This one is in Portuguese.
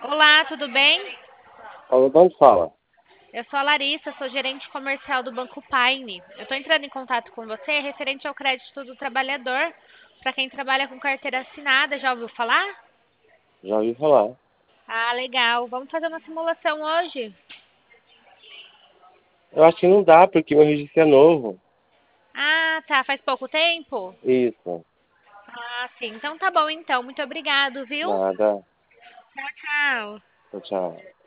Olá, tudo bem? Falou, de onde fala? Eu sou a Larissa, sou gerente comercial do Banco Paine. Eu estou entrando em contato com você referente ao crédito do trabalhador, para quem trabalha com carteira assinada, já ouviu falar? Já ouvi falar. Ah, legal. Vamos fazer uma simulação hoje? Eu acho que não dá, porque meu registro é novo. Ah, tá, faz pouco tempo? Isso, Ah, sim. Então tá bom então. Muito obrigado, viu? nada. Tchau, tchau. Tchau, tchau.